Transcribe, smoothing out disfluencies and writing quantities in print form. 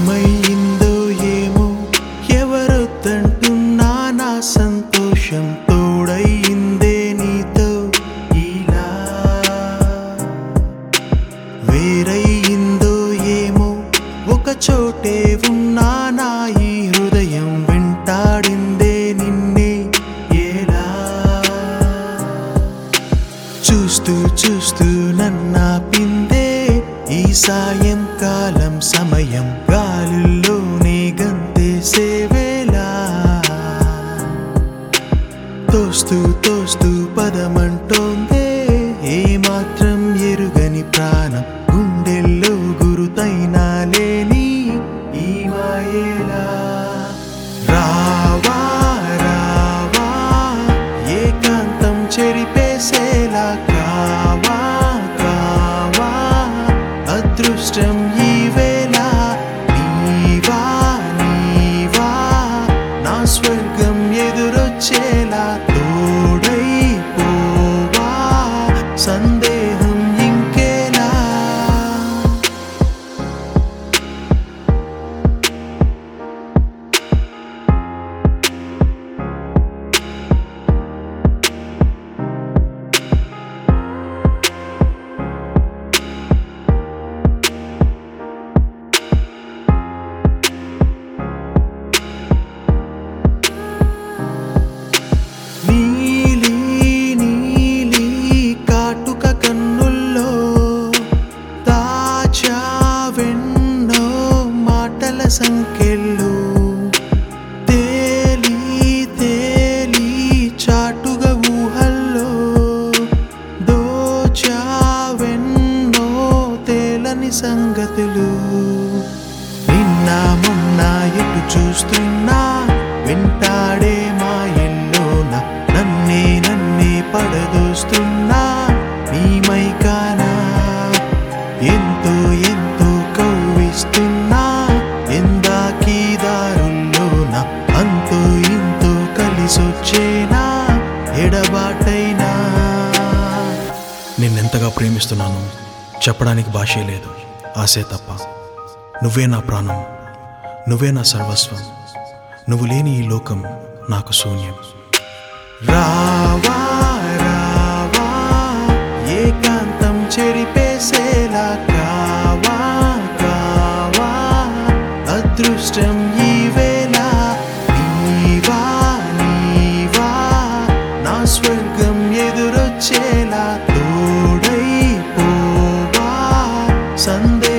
ఏమైందో ఏమో ఎవరొద్దంటున్నా నా సంతోషం తోడయిందే నీతో ఇలా వేరయిందో ఏమో ఒక చోటే ఉన్నా నా ఈ హృదయం వెంటాడిందే నిన్నే ఎలా చూస్తూ చూస్తూ నన్నాపిందే ఈ సాయంకాలం సమయం గాలుల్లోనే గంతేసే వేళ తోస్తూ తోస్తూ పదమంటోందే ఏమాత్రం ఎరుగని ప్రాణం గుండెల్లో గురుతైనా లేని ఈ మాయేలా రావా రావా ఏకాంతం చెరిపేసేలా కావా కావా అదృష్టం ఈ వేళ నీవా నీవా నా స్వర్గం ఎదురొచ్చేలా తోడై పోవా సందేహం ఇంకేలా నీలి నీలి కాటుక కన్నుల్లో దాచావెన్నో మాటల సంకెళ్ళు తేలి తేలి చాటుగా ఊహల్లో దోచావెన్నో తేలని సంగతులు నిన్న మొన్న ఎటు చూస్తున్నా వెంటాడే మాయల్లోన నన్నే పడదోస్తున్నా నీ మైకానా ఎంతో ఎంతో కవ్విస్తున్నా ఎందాకీ దారుల్లోన అంతో ఇంతో కలిసొచ్చేనా ఎడబాటైనా నిన్నెంతగా ప్రేమిస్తున్నాను చెప్పడానికి భాషే లేదు ఆశే తప్ప నువ్వే నా ప్రాణం నువ్వే నా సర్వస్వం నువ్వు లేని ఈ లోకం నాకు శూన్యం రావా రావా ఏకాంతం చెరిపేసేలా కావా కావా అదృష్టం ఈ వేళ నీవా నీవా నా స్వర్గం ఎదురొచ్చేలా తోడై పోవా సందే